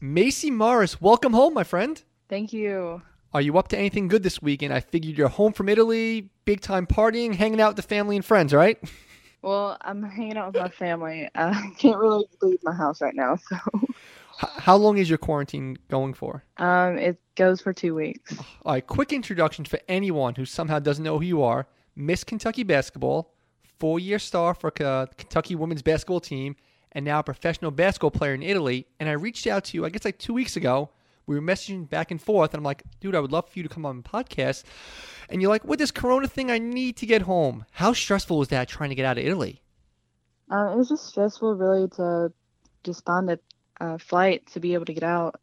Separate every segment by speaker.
Speaker 1: Macy Morris, welcome home, my friend.
Speaker 2: Thank you.
Speaker 1: Are you up to anything good this weekend? I figured you're home from Italy, big time partying, hanging out with the family and friends, right?
Speaker 2: Well, I'm hanging out with my family. I can't really leave my house right now, so
Speaker 1: How long is your quarantine going for?
Speaker 2: it goes for 2 weeks.
Speaker 1: All right, quick introduction for anyone who somehow doesn't know who you are. Miss Kentucky Basketball, 4-year star for Kentucky women's basketball team, and now a professional basketball player in Italy. And I reached out to you, I guess like 2 weeks ago. We were messaging back and forth, and I'm like, dude, I would love for you to come on the podcast. And you're like, with this corona thing, I need to get home. How stressful was that trying to get out of Italy?
Speaker 2: It was just stressful, really, to just find a flight to be able to get out.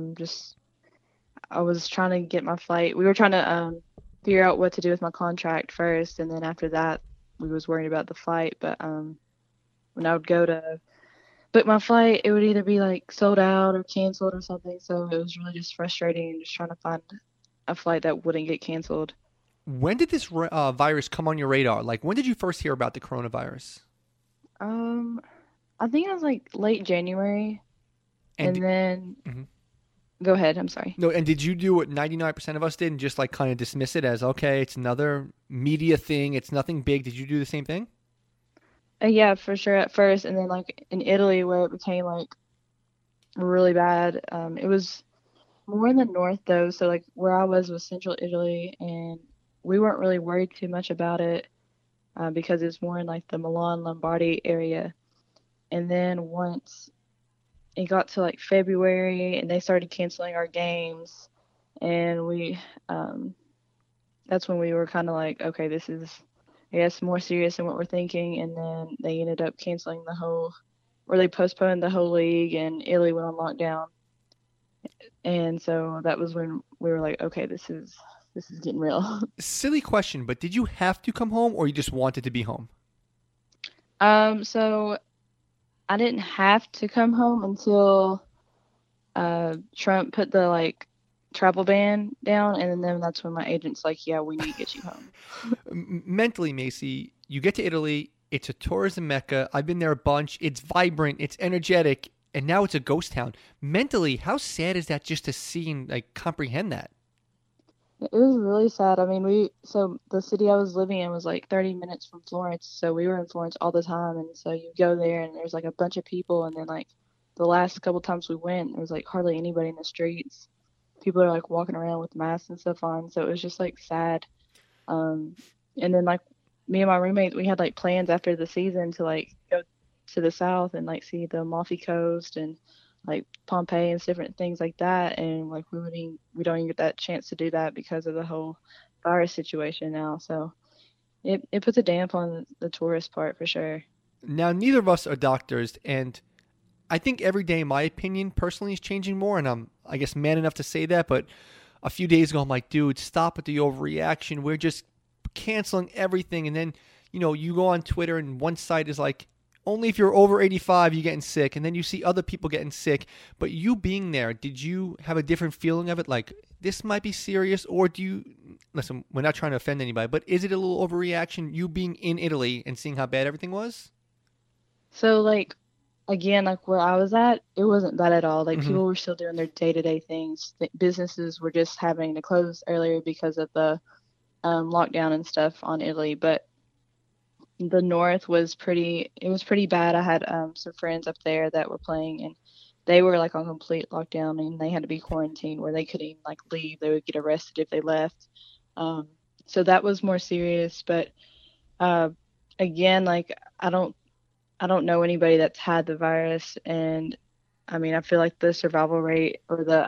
Speaker 2: I was trying to get my flight. We were trying to figure out what to do with my contract first, and then after that, we was worried about the flight. But when I would go to book my flight, it would either be like sold out or canceled or something. So it was really just frustrating and just trying to find a flight that wouldn't get canceled.
Speaker 1: When did this virus come on your radar? Like, when did you first hear about the coronavirus?
Speaker 2: I think it was like late January,
Speaker 1: And
Speaker 2: and then
Speaker 1: Mhm.
Speaker 2: go ahead. I'm sorry.
Speaker 1: No, and did you do what 99% of us did and just like kind of dismiss it as, okay, it's another media thing, it's nothing big? Did you do the same thing?
Speaker 2: Yeah, for sure at first, and then like in Italy where it became like really bad. It was more in the north though, so like where I was central Italy, and we weren't really worried too much about it because it's more in like the Milan Lombardy area. And then once it got to like February and they started canceling our games, and that's when we were kind of like, okay, this is, I guess, more serious than what we're thinking. And then they ended up canceling they postponed the whole league, and Italy went on lockdown. And so that was when we were like, okay, this is getting real.
Speaker 1: Silly question, but did you have to come home or you just wanted to be home?
Speaker 2: So I didn't have to come home until Trump put the like travel ban down, and then that's when my agent's like, yeah, we need to get you home.
Speaker 1: Mentally, Macy, you get to Italy, it's a tourism mecca. I've been there a bunch. It's vibrant, it's energetic, and now it's a ghost town. Mentally, how sad is that just to see and like comprehend that?
Speaker 2: It was really sad. I mean, so the city I was living in was like 30 minutes from Florence, so we were in Florence all the time, and so you go there and there's like a bunch of people, and then like the last couple times we went, there was like hardly anybody in the streets. People are like walking around with masks and stuff on, so it was just like sad. Um, and then like me and my roommate, we had like plans after the season to like go to the south and like see the Amalfi Coast and like Pompeii and different things like that. And like we don't even get that chance to do that because of the whole virus situation now. So it puts a damp on the tourist part for sure.
Speaker 1: Now, neither of us are doctors, and I think every day my opinion personally is changing more, and I'm, I guess, man enough to say that. But a few days ago, I'm like, dude, stop with the overreaction. We're just canceling everything. And then, you go on Twitter, and one site is like, only if you're over 85, you're getting sick. And then you see other people getting sick. But you being there, did you have a different feeling of it? Like, this might be serious? Or do you, listen, we're not trying to offend anybody, but is it a little overreaction, you being in Italy and seeing how bad everything was?
Speaker 2: So like again, like where I was at, it wasn't bad at all. Like
Speaker 1: hmm
Speaker 2: people were still doing their day-to-day things. Businesses were just having to close earlier because of the lockdown and stuff on Italy. But the north it was pretty bad. I had some friends up there that were playing, and they were like on complete lockdown, and they had to be quarantined where they couldn't even like leave. They would get arrested if they left. Um, so that was more serious. But uh, again, like I don't know anybody that's had the virus, and I mean I feel like the survival rate, or the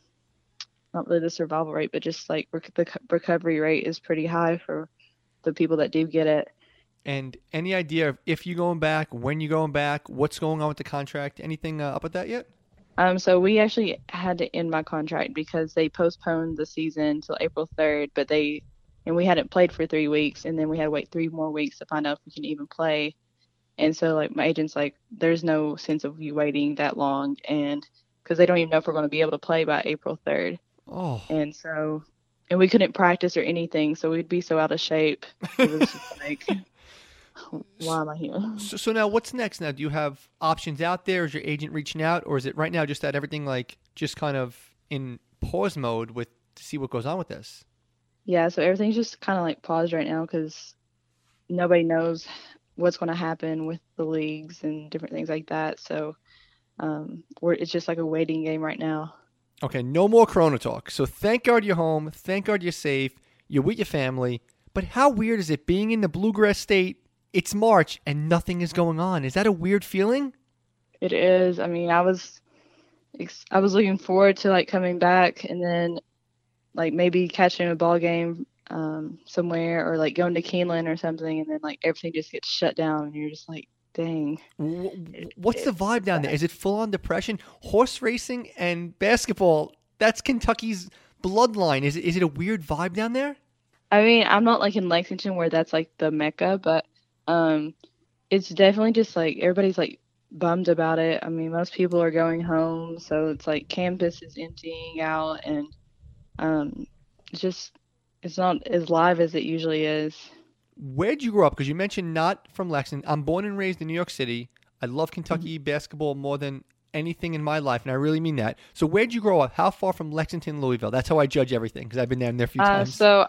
Speaker 2: not really the survival rate, but just like the recovery rate is pretty high for the people that do get it.
Speaker 1: And any idea of if you're going back, when you're going back, what's going on with the contract? Anything up with that yet?
Speaker 2: So we actually had to end my contract because they postponed the season till April 3rd, and we hadn't played for 3 weeks, and then we had to wait 3 more weeks to find out if we can even play. And so like my agent's like, there's no sense of you waiting that long, and because they don't even know if we're going to be able to play by April 3rd.
Speaker 1: Oh,
Speaker 2: And we couldn't practice or anything, so we'd be so out of shape. It was just like, why am I here?
Speaker 1: So now what's next? Now, do you have options out there? Is your agent reaching out, or is it right now just that everything like just kind of in pause mode with to see what goes on with this?
Speaker 2: Yeah, so everything's just kind of like paused right now because nobody knows what's going to happen with the leagues and different things like that. So it's just like a waiting game right now.
Speaker 1: Okay, no more Corona talk. So thank God you're home. Thank God you're safe. You're with your family. But how weird is it being in the Bluegrass State? It's March and nothing is going on. Is that a weird feeling?
Speaker 2: It is. I mean, I was looking forward to like coming back and then like maybe catching a ball game somewhere or like going to Keeneland or something, and then like everything just gets shut down and you're just like, dang.
Speaker 1: What's the vibe down there? Is it full on depression? Horse racing and basketball, that's Kentucky's bloodline. Is it a weird vibe down there?
Speaker 2: I mean, I'm not like in Lexington where that's like the Mecca, but it's definitely just like everybody's like bummed about it. I mean, most people are going home, so it's like campus is emptying out, and it's just it's not as live as it usually is.
Speaker 1: Where'd you grow up? Because you mentioned not from Lexington. I'm born and raised in New York City. I love Kentucky basketball more than anything in my life, and I really mean that. So where'd you grow up? How far from Lexington, Louisville? That's how I judge everything because I've been down there a few times.
Speaker 2: So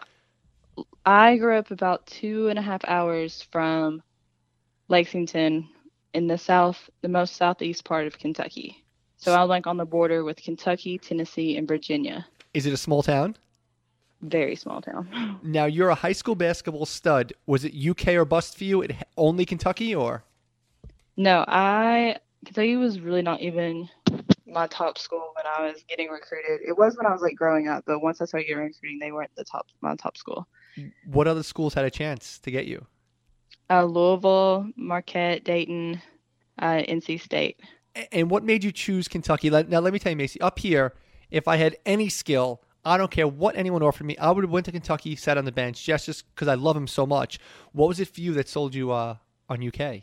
Speaker 2: I grew up about 2.5 hours from Lexington in the most southeast part of Kentucky. So I'm like on the border with Kentucky, Tennessee, and Virginia.
Speaker 1: Is it a small town?
Speaker 2: Very small town.
Speaker 1: Now, you're a high school basketball stud. Was it UK or bust for you? Only Kentucky or?
Speaker 2: No, Kentucky was really not even my top school when I was getting recruited. It was when I was like growing up, but once I started getting recruiting, they weren't my top school.
Speaker 1: What other schools had a chance to get you?
Speaker 2: Louisville, Marquette, Dayton, NC State.
Speaker 1: And what made you choose Kentucky? Now, let me tell you, Macy, up here, if I had any skill, I don't care what anyone offered me, I would have went to Kentucky, sat on the bench, just because I love him so much. What was it for you that sold you on UK?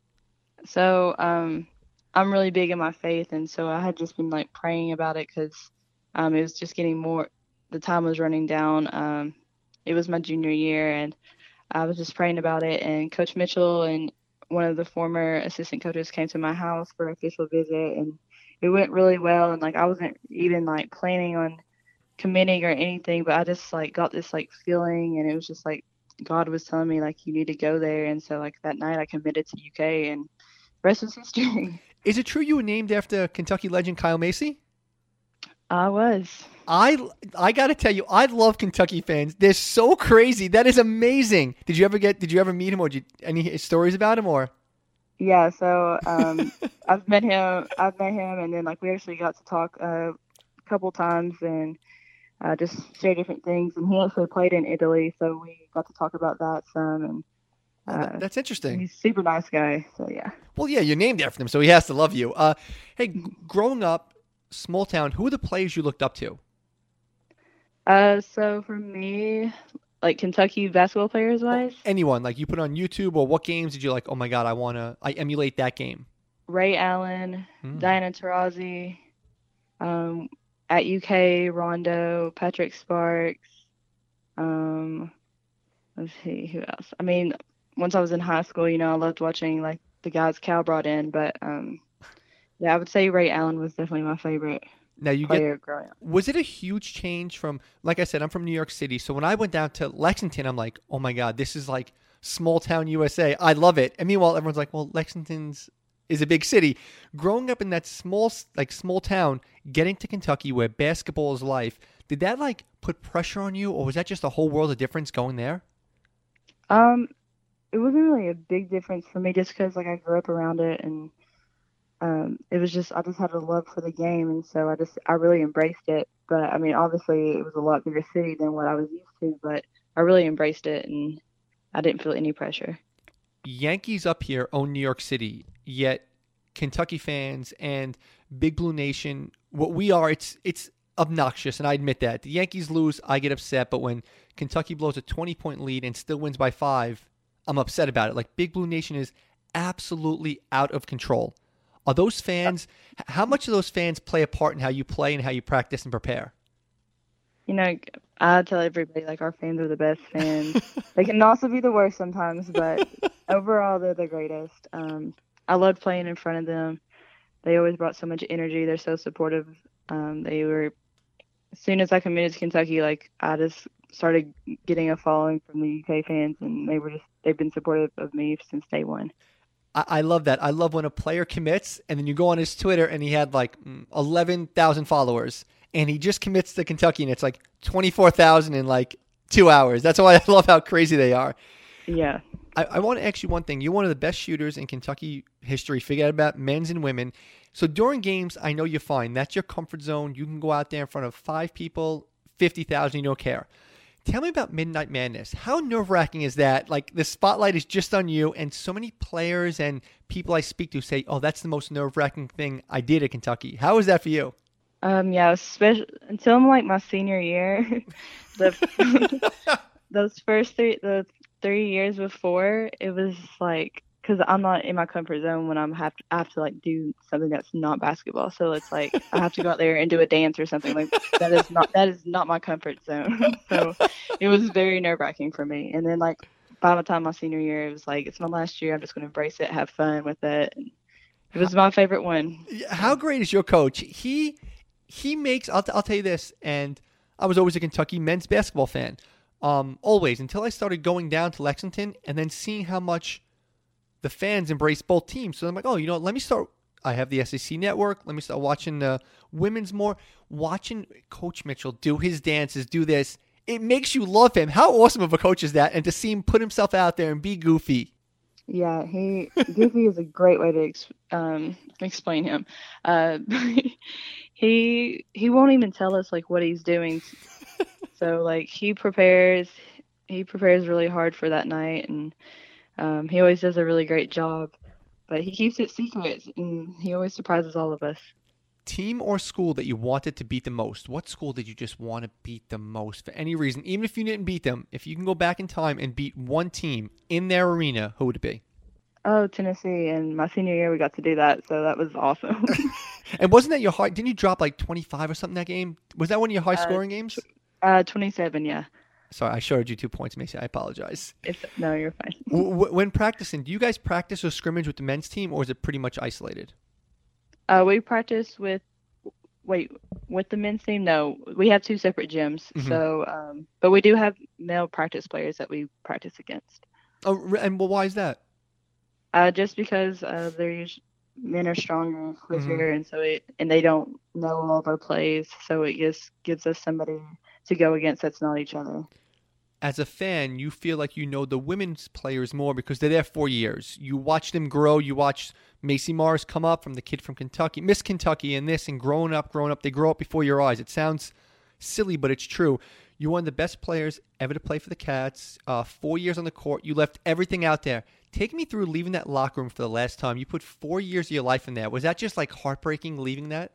Speaker 2: So I'm really big in my faith, and so I had just been like praying about it because it was just getting more. The time was running down. It was my junior year, and I was just praying about it. And Coach Mitchell and one of the former assistant coaches came to my house for an official visit, and it went really well. And like I wasn't even like planning on committing or anything, but I just like got this like feeling, and it was just like God was telling me like you need to go there. And so like that night I committed to UK, and the rest was history.
Speaker 1: Is it true you were named after Kentucky legend Kyle Macy?
Speaker 2: I was.
Speaker 1: I got to tell you, I love Kentucky fans. They're so crazy. That is amazing. Did you ever meet him, or any stories about him, or?
Speaker 2: Yeah, so I've met him, and then like we actually got to talk a couple times and just share different things. And he actually played in Italy, so we got to talk about that some. And
Speaker 1: that's interesting.
Speaker 2: He's a super nice guy, so yeah.
Speaker 1: Well, yeah, you're named after him, so he has to love you. Hey, growing up, small town, who are the players you looked up to?
Speaker 2: So for me, like Kentucky basketball players wise,
Speaker 1: anyone like you put on YouTube, or what games did you like? Oh my God, I emulate that game.
Speaker 2: Ray Allen, Diana Taurasi, at UK, Rondo, Patrick Sparks. Let's see who else. I mean, once I was in high school, I loved watching like the guys Cal brought in, but yeah, I would say Ray Allen was definitely my favorite.
Speaker 1: Now growing up. Was it a huge change from, like I said, I'm from New York City, so when I went down to Lexington, I'm like, oh my God, this is like small town USA. I love it. And meanwhile, everyone's like, well, Lexington's is a big city. Growing up in that small town, getting to Kentucky where basketball is life, did that like put pressure on you, or was that just a whole world of difference going there?
Speaker 2: It wasn't really a big difference for me just because like I grew up around it, and it was just I just had a love for the game, and so I really embraced it. But I mean, obviously it was a lot bigger city than what I was used to, but I really embraced it, and I didn't feel any pressure.
Speaker 1: Yankees up here own New York City, yet Kentucky fans and Big Blue Nation, what we are, it's obnoxious, and I admit that. The Yankees lose, I get upset, but when Kentucky blows a 20-point lead and still wins by 5, I'm upset about it. Like, Big Blue Nation is absolutely out of control. Are those fans, how much do those fans play a part in how you play and how you practice and prepare?
Speaker 2: You know, I tell everybody like our fans are the best fans. They can also be the worst sometimes, but overall they're the greatest. I loved playing in front of them. They always brought so much energy. They're so supportive. They were as soon as I committed to Kentucky, like I just started getting a following from the UK fans, and they've been supportive of me since day one.
Speaker 1: I love that. I love when a player commits and then you go on his Twitter and he had like 11,000 followers and he just commits to Kentucky and it's like 24,000 in like 2 hours. That's why I love how crazy they are.
Speaker 2: Yeah.
Speaker 1: I want to ask you one thing. You're one of the best shooters in Kentucky history. Forget about men's and women. So during games, I know you're fine. That's your comfort zone. You can go out there in front of 5 people, 50,000, you don't care. Tell me about Midnight Madness. How nerve-wracking is that? Like, the spotlight is just on you, and so many players and people I speak to say, oh, that's the most nerve-wracking thing I did at Kentucky. How was that for you?
Speaker 2: Yeah, especially until like my senior year, the those the 3 years before, it was like because I'm not in my comfort zone when I have to like do something that's not basketball. So it's like I have to go out there and do a dance or something like that is not my comfort zone. So it was very nerve wracking for me. And then like by the time my senior year, it was like it's my last year. I'm just going to embrace it, have fun with it. And it was my favorite one.
Speaker 1: How great is your coach? He makes. I'll tell you this, and I was always a Kentucky men's basketball fan. Always until I started going down to Lexington and then seeing how much the fans embrace both teams. So I'm like, oh, you know, let me start. I have the SEC network. Let me start watching the women's more. Watching Coach Mitchell do his dances, do this. It makes you love him. How awesome of a coach is that? And to see him put himself out there and be goofy.
Speaker 2: Yeah, Goofy is a great way to explain him. Uh, he won't even tell us like what he's doing. So like he prepares really hard for that night, and he always does a really great job. But he keeps it secret, and he always surprises all of us.
Speaker 1: Team or school that you wanted to beat the most? What school did you just want to beat the most for any reason? Even if you didn't beat them, if you can go back in time and beat one team in their arena, who would it be?
Speaker 2: Oh, Tennessee, and my senior year we got to do that, so that was awesome.
Speaker 1: And wasn't that your high? Didn't you drop like 25 or something that game? Was that one of your high
Speaker 2: uh,
Speaker 1: scoring games?
Speaker 2: 27, yeah.
Speaker 1: Sorry, I showed you 2 points, Macy. I apologize.
Speaker 2: No, you're fine.
Speaker 1: When practicing, do you guys practice or scrimmage with the men's team, or is it pretty much isolated?
Speaker 2: We practice wait, with the men's team. No, we have two separate gyms.
Speaker 1: Hmm.
Speaker 2: So, but we do have male practice players that we practice against.
Speaker 1: Oh, and well, why is that?
Speaker 2: Just because men are stronger,
Speaker 1: Hmm.
Speaker 2: quicker, and they don't know all of our plays, so it just gives us somebody to go against that's not each other.
Speaker 1: As a fan, you feel like you know the women's players more because they're there 4 years. You watch them grow. You watch Macy Morris come up from the kid from Kentucky, Miss Kentucky, and this, and growing up. They grow up before your eyes. It sounds silly, but it's true. You're one of the best players ever to play for the Cats. 4 years on the court. You left everything out there. Take me through leaving that locker room for the last time. You put 4 years of your life in there. Was that just like heartbreaking leaving that?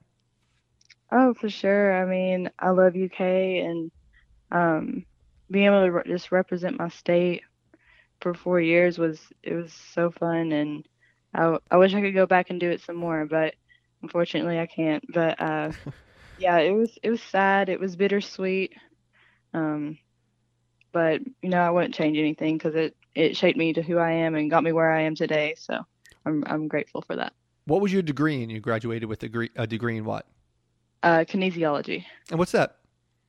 Speaker 2: Oh, for sure. I mean, I love UK, and um, being able to just represent my state for 4 years was so fun, and I wish I could go back and do it some more, but unfortunately I can't. But yeah, it was sad. It was bittersweet. Um, but I wouldn't change anything because it shaped me to who I am and got me where I am today. So I'm grateful for that.
Speaker 1: What was your degree in? You graduated with a degree in what?
Speaker 2: Kinesiology.
Speaker 1: And what's that?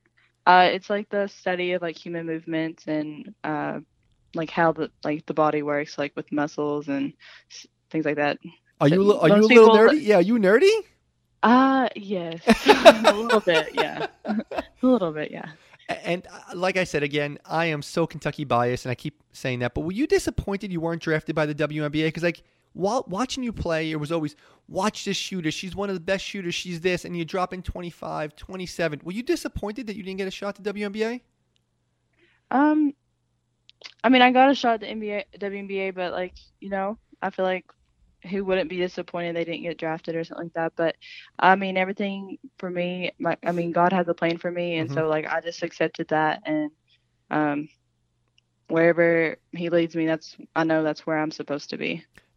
Speaker 2: It's like the study of like human movements and like how the body works, like with muscles and things like that. So
Speaker 1: Are you a
Speaker 2: most
Speaker 1: little
Speaker 2: people,
Speaker 1: nerdy? Yeah, are you nerdy?
Speaker 2: yes, a little bit, yeah, a little bit, yeah.
Speaker 1: And like I said again, I am so Kentucky biased, and I keep saying that. But were you disappointed you weren't drafted by the WNBA? Because like while watching you play, it was always watch this shooter. She's one of the best shooters. She's this, and you drop in 25, 27. Were you disappointed that you didn't get a shot at the WNBA?
Speaker 2: Um, I mean, I got a shot at the NBA, WNBA, but like I feel like who wouldn't be disappointed they didn't get drafted or something like that. But I mean, everything for me, I mean, God has a plan for me, and
Speaker 1: Hmm.
Speaker 2: so like I just accepted that, and um, wherever He leads me, I know that's where I'm supposed to be.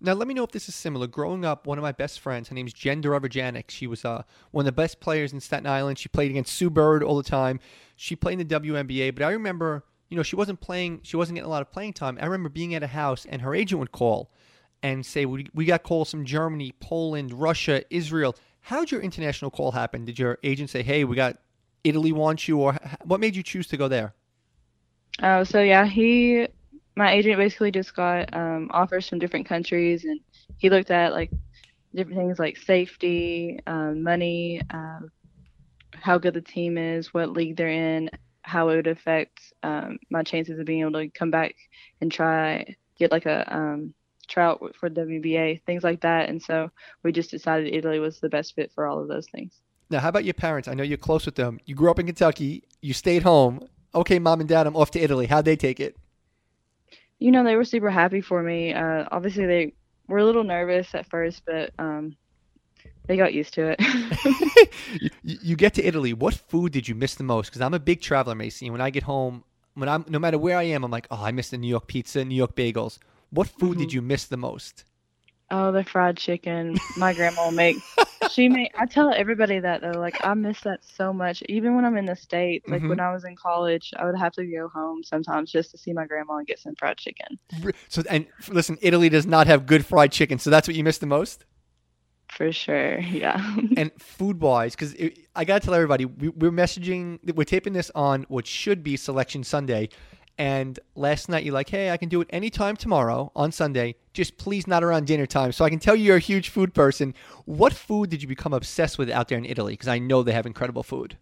Speaker 1: Now, let me know if this is similar. Growing up, one of my best friends, her name's Jen Derevajanik. She was one of the best players in Staten Island. She played against Sue Bird all the time. She played in the WNBA, but I remember, she wasn't playing. She wasn't getting a lot of playing time. I remember being at a house, and her agent would call and say, we got calls from Germany, Poland, Russia, Israel. How'd your international call happen? Did your agent say, hey, we got Italy wants you, or what made you choose to go there?
Speaker 2: Oh, so yeah, my agent basically just got offers from different countries, and he looked at like different things like safety, money, how good the team is, what league they're in, how it would affect my chances of being able to come back and get like a tryout for WBA, things like that. And so we just decided Italy was the best fit for all of those things.
Speaker 1: Now, how about your parents? I know you're close with them. You grew up in Kentucky. You stayed home. Okay, Mom and Dad, I'm off to Italy. How'd they take it?
Speaker 2: They were super happy for me. Obviously, they were a little nervous at first, but they got used to
Speaker 1: it. You get to Italy. What food did you miss the most? Because I'm a big traveler, Macy. And when I get home, no matter where I am, I'm like, I miss the New York pizza, New York bagels. What food did you miss the most?
Speaker 2: Oh, the fried chicken. My grandma I tell everybody that though, like I miss that so much. Even when I'm in the States, like when I was in college, I would have to go home sometimes just to see my grandma and get some fried chicken.
Speaker 1: So, and listen, Italy does not have good fried chicken. So that's what you miss the most?
Speaker 2: For sure. Yeah.
Speaker 1: And food wise, because I got to tell everybody, we're taping this on what should be Selection Sunday. And last night you're like, hey, I can do it anytime tomorrow on Sunday. Just please not around dinner time. So I can tell you're a huge food person. What food did you become obsessed with out there in Italy? Because I know they have incredible food.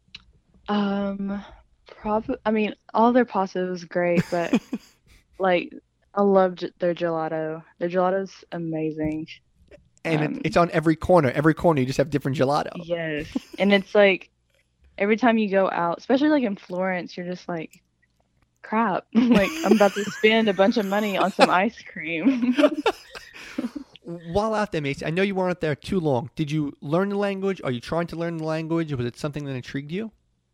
Speaker 2: Probably. I mean, all their pasta was great, but like I loved their gelato. Their gelato's amazing.
Speaker 1: And it's on every corner. Every corner you just have different gelato.
Speaker 2: Yes, and it's like every time you go out, especially like in Florence, you're just like, crap, like I'm about to spend a bunch of money on some ice cream.
Speaker 1: While out there, Macy, I know you weren't there too long. Did you learn the language? Are you trying to learn the language? Was it something that intrigued you?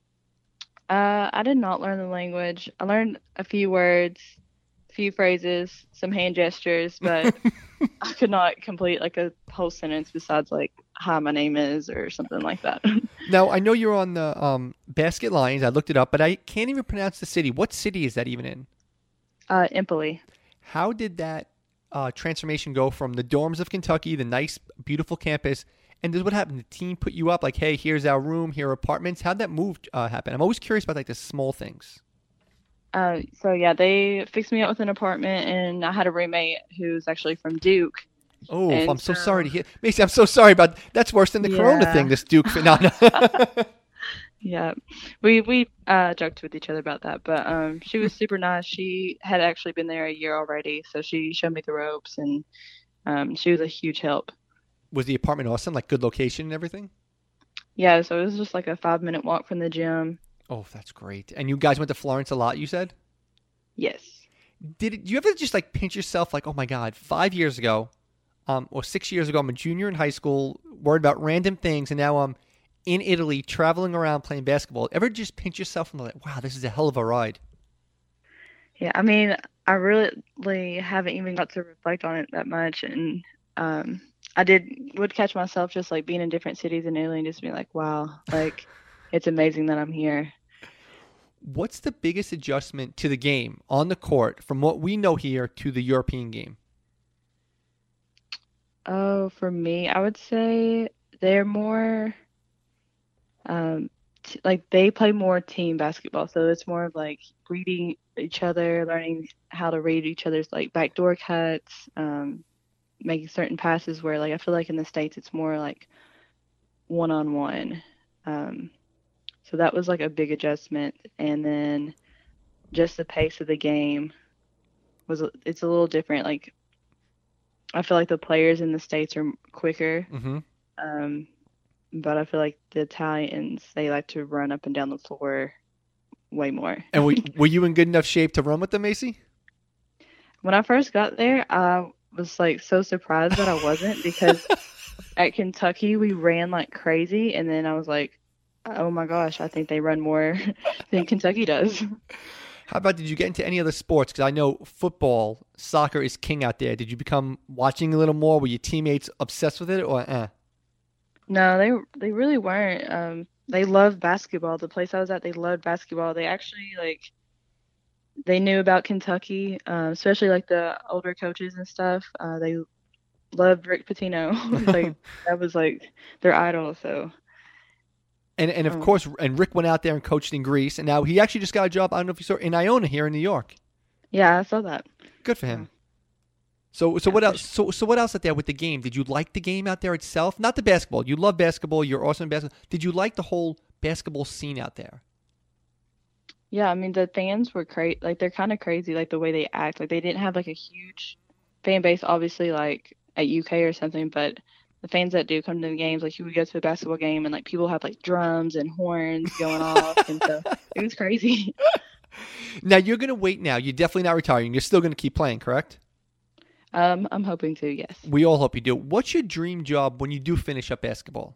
Speaker 2: I did not learn the language. I learned a few words, a few phrases, some hand gestures, but I could not complete like a whole sentence besides like, hi, my name is, or something like that.
Speaker 1: Now, I know you're on the Basket Lions. I looked it up, but I can't even pronounce the city. What city is that even in?
Speaker 2: Empoli.
Speaker 1: How did that transformation go from the dorms of Kentucky, the nice, beautiful campus, and what happened? The team put you up like, hey, here's our room, here are apartments. How'd that move happen? I'm always curious about like the small things.
Speaker 2: So yeah, they fixed me up with an apartment, and I had a roommate who's actually from Duke.
Speaker 1: Oh, I'm so sorry to hear. Macy, I'm so sorry about that's worse than the Corona thing, this Duke. No.
Speaker 2: Yeah, we joked with each other about that, but she was super nice. She had actually been there a year already, so she showed me the ropes, and she was a huge help.
Speaker 1: Was the apartment awesome? Like good location and everything?
Speaker 2: Yeah, so it was just like a 5-minute walk from the gym.
Speaker 1: Oh, that's great. And you guys went to Florence a lot, you said?
Speaker 2: Yes.
Speaker 1: Did you ever just like pinch yourself like, oh my God, 5 years ago, or 6 years ago, I'm a junior in high school, worried about random things, and now I'm in Italy, traveling around playing basketball. Ever just pinch yourself and like, wow, this is a hell of a ride?
Speaker 2: Yeah, I mean, I really haven't even got to reflect on it that much, and would catch myself just like being in different cities in Italy and just being like, wow, like it's amazing that I'm here.
Speaker 1: What's the biggest adjustment to the game on the court from what we know here to the European game?
Speaker 2: Oh, for me, I would say they're more like they play more team basketball. So it's more of like reading each other, learning how to read each other's like backdoor cuts, making certain passes where like I feel like in the States it's more like one-on-one. So that was like a big adjustment. And then just the pace of the game it's a little different. Like I feel like the players in the States are quicker.
Speaker 1: Mm-hmm.
Speaker 2: But I feel like the Italians, they like to run up and down the floor way more.
Speaker 1: And were you in good enough shape to run with them, Macy?
Speaker 2: When I first got there, I was like so surprised that I wasn't because at Kentucky we ran like crazy, and then I was like, oh my gosh, I think they run more than Kentucky does.
Speaker 1: How about, did you get into any other sports? Because I know football, soccer is king out there. Did you become watching a little more? Were your teammates obsessed with it, or
Speaker 2: No, they really weren't. They loved basketball. The place I was at, they loved basketball. They actually like they knew about Kentucky, especially like the older coaches and stuff. They loved Rick Pitino. Like that was like their idol. So
Speaker 1: And of
Speaker 2: um,
Speaker 1: course, and Rick went out there and coached in Greece, and now he actually just got a job. I don't know if you saw, in Iona here in New York.
Speaker 2: yeah, I saw that.
Speaker 1: Good for
Speaker 2: Yeah,
Speaker 1: him. So
Speaker 2: yeah,
Speaker 1: what
Speaker 2: for
Speaker 1: else?
Speaker 2: sure.
Speaker 1: So what else out there with the game? Did you like the game out there itself? Not the basketball. You love basketball. You're awesome at basketball. Did you like the whole basketball scene out there?
Speaker 2: Yeah, I mean the fans were crazy. Like they're kind of crazy, like the way they act. Like they didn't have like a huge fan base, obviously, like at UK or something. But the fans that do come to the games, like you would go to a basketball game and like people have like drums and horns going off, and so it was crazy.
Speaker 1: Now you're gonna wait. Now you're definitely not retiring. You're still gonna keep playing, correct?
Speaker 2: I'm hoping to, yes.
Speaker 1: We all hope you do. What's your dream job when you do finish up basketball?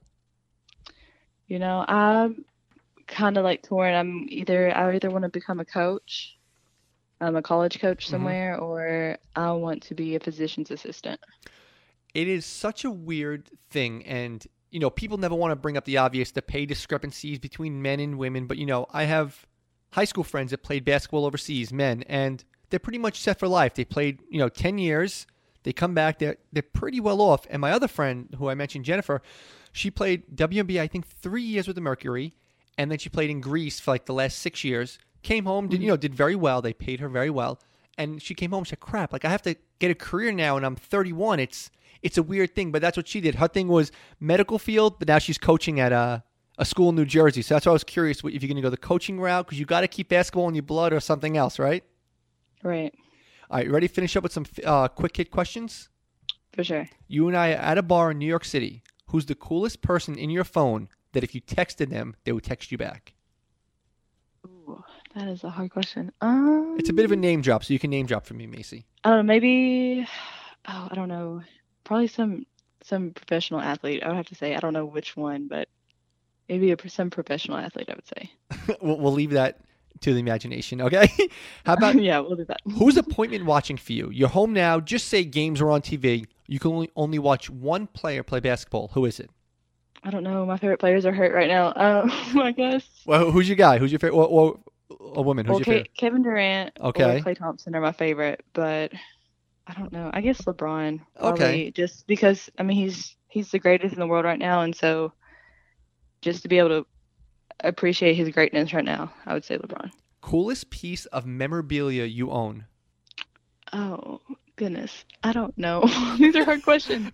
Speaker 2: I'm kind of like torn. I either want to become a coach, a college coach
Speaker 1: hmm
Speaker 2: somewhere, or I want to be a physician's assistant.
Speaker 1: It is such a weird thing, and people never want to bring up the obvious, the pay discrepancies between men and women. But I have high school friends that played basketball overseas, men, and they're pretty much set for life. They played 10 years. They come back, they're pretty well off. And my other friend, who I mentioned, Jennifer, she played WNBA, I think 3 years with the Mercury, and then she played in Greece for like the last 6 years. Came home, did
Speaker 2: Mhm.
Speaker 1: did very well. They paid her very well, and she came home. She said, "Crap! Like I have to get a career now, and I'm 31. It's a weird thing, but that's what she did. Her thing was medical field, but now she's coaching at a school in New Jersey. So that's why I was curious if you're going to go the coaching route, because you got to keep basketball in your blood or something else, right?
Speaker 2: Right,
Speaker 1: All right, you ready to finish up with some quick hit questions?
Speaker 2: for sure.
Speaker 1: You and I are at a bar in New York City. Who's the coolest person in your phone that if you texted them, they would text you back?
Speaker 2: Ooh, that is a hard question.
Speaker 1: It's a bit of a name drop, so you can name drop for me, Macy.
Speaker 2: I don't know, maybe, oh, I don't know, probably some professional athlete. I would have to say, I don't know which one, but maybe some professional athlete, I would say.
Speaker 1: We'll leave that to the imagination, okay? How about
Speaker 2: Yeah, we'll do that.
Speaker 1: who's appointment watching for you? You're home now. Just say games are on TV. You can only watch one player play basketball. Who is it?
Speaker 2: I don't know. My favorite players are hurt right now. I guess.
Speaker 1: Well, who's your guy? Who's your favorite? Or a woman? Who's
Speaker 2: Well,
Speaker 1: your favorite?
Speaker 2: Kevin Durant or
Speaker 1: Okay.
Speaker 2: Klay Thompson are my favorite, but I don't know. I guess LeBron,
Speaker 1: Okay.
Speaker 2: probably just because I mean he's the greatest in the world right now, and so just to be able to appreciate his greatness right now, I would say LeBron.
Speaker 1: Coolest piece of memorabilia you own?
Speaker 2: Oh, goodness. I don't know. These are hard questions.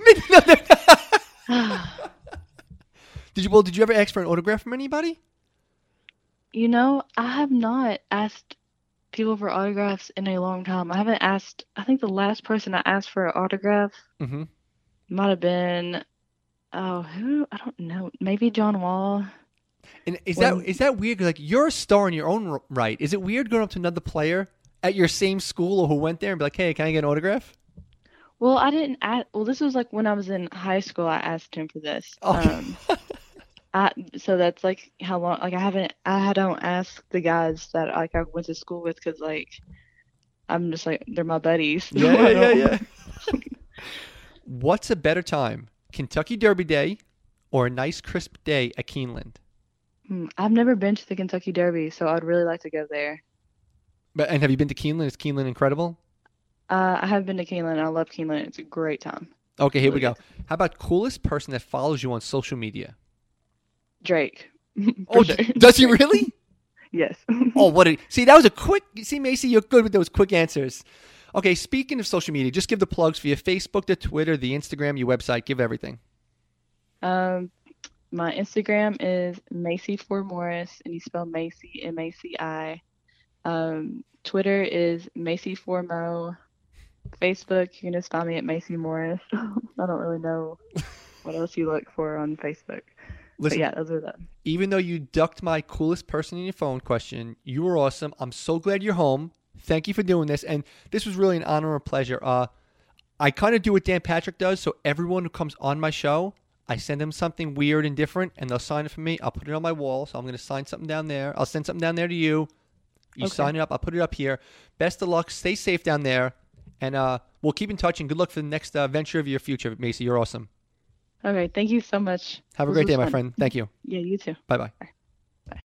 Speaker 1: Did you ever ask for an autograph from anybody?
Speaker 2: I have not asked people for autographs in a long time. I haven't asked, I think the last person I asked for an autograph
Speaker 1: Mm-hmm.
Speaker 2: might have been, oh, who? I don't know. Maybe John Wall.
Speaker 1: And is
Speaker 2: When,
Speaker 1: that weird? 'Cause, like, you're a star in your own right. Is it weird going up to another player at your same school or who went there and be like, "Hey, can I get an autograph?"
Speaker 2: well, I didn't ask, well, this was like when I was in high school, I asked him for this.
Speaker 1: Okay.
Speaker 2: So that's like how long, like I don't ask the guys that like I went to school with because like I'm just like, they're my buddies.
Speaker 1: Yeah,
Speaker 2: So
Speaker 1: yeah,
Speaker 2: I
Speaker 1: yeah,
Speaker 2: don't,
Speaker 1: yeah. What's a better time, Kentucky Derby Day or a nice crisp day at Keeneland?
Speaker 2: I've never been to the Kentucky Derby, so I'd really like to go there.
Speaker 1: And have you been to Keeneland? Is Keeneland incredible?
Speaker 2: I have been to Keeneland. I love Keeneland. It's a great time.
Speaker 1: Okay, here we
Speaker 2: Really
Speaker 1: go.
Speaker 2: good.
Speaker 1: How about coolest person that follows you on social media?
Speaker 2: Drake.
Speaker 1: Oh,
Speaker 2: For sure.
Speaker 1: does he
Speaker 2: Drake.
Speaker 1: really?
Speaker 2: Yes.
Speaker 1: Oh, see, that was a quick. See, Macy, you're good with those quick answers. Okay, speaking of social media, just give the plugs for your Facebook, the Twitter, the Instagram, your website. Give everything.
Speaker 2: Um, my Instagram is Macy4Morris, and you spell Macy MACI. Twitter is Macy4Mo. Facebook, you can just find me at Macy Morris. I don't really know what else you look for on Facebook. But
Speaker 1: Listen,
Speaker 2: yeah, those are them.
Speaker 1: even though you ducked my coolest person in your phone question, you were awesome. I'm so glad you're home. Thank you for doing this. And this was really an honor and a pleasure. I kind of do what Dan Patrick does. So everyone who comes on my show, I send them something weird and different, and they'll sign it for me. I'll put it on my wall. So I'm going to sign something down there. I'll send something down there to you. You
Speaker 2: Okay.
Speaker 1: sign it up. I'll put it up here. Best of luck. Stay safe down there. And we'll keep in touch, and good luck for the next venture of your future, Macy. You're awesome.
Speaker 2: Okay. Thank you so much.
Speaker 1: Have a
Speaker 2: This
Speaker 1: great
Speaker 2: was
Speaker 1: day, my
Speaker 2: fun.
Speaker 1: friend. Thank you.
Speaker 2: Yeah, you too.
Speaker 1: Bye-bye.
Speaker 2: Bye.